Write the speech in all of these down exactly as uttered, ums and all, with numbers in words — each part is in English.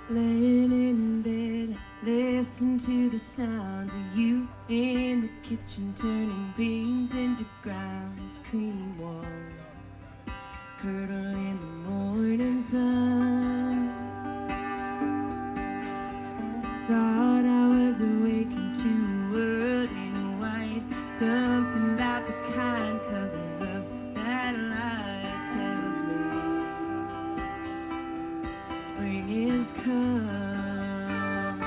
Laying in bed, listen to the sounds of you in the kitchen, turning beans into grounds, cream walls, curdle in the morning sun. Thought I was awakened to a world in white, something about the kind color of that light tells me spring is come.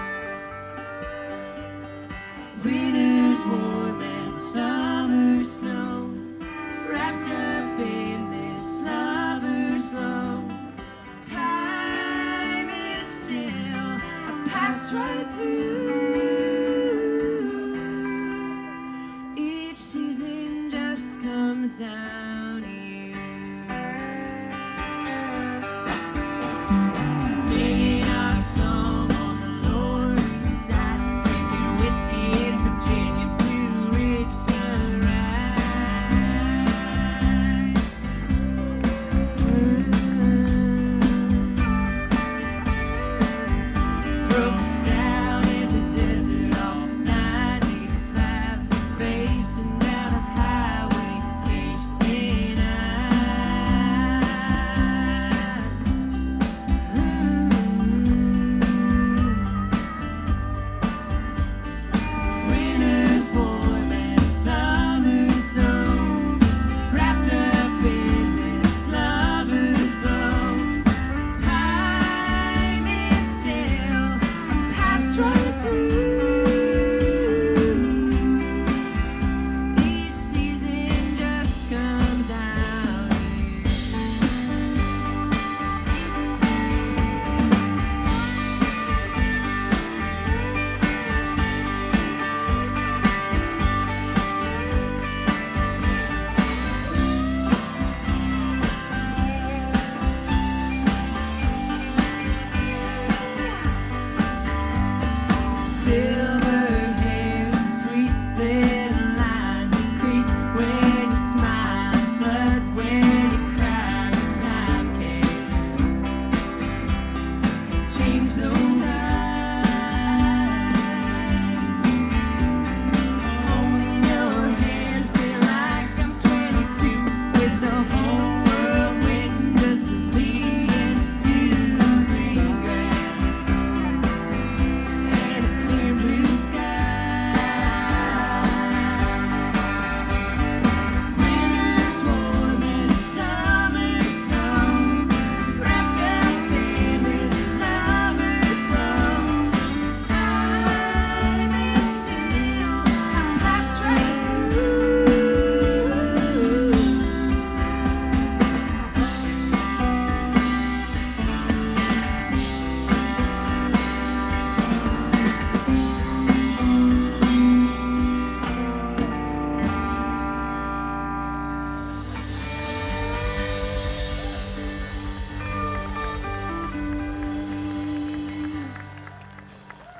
Winter's warm and summer's snow, wrapped up in this lover's glow. Time is still, I pass right through. Each season just comes down.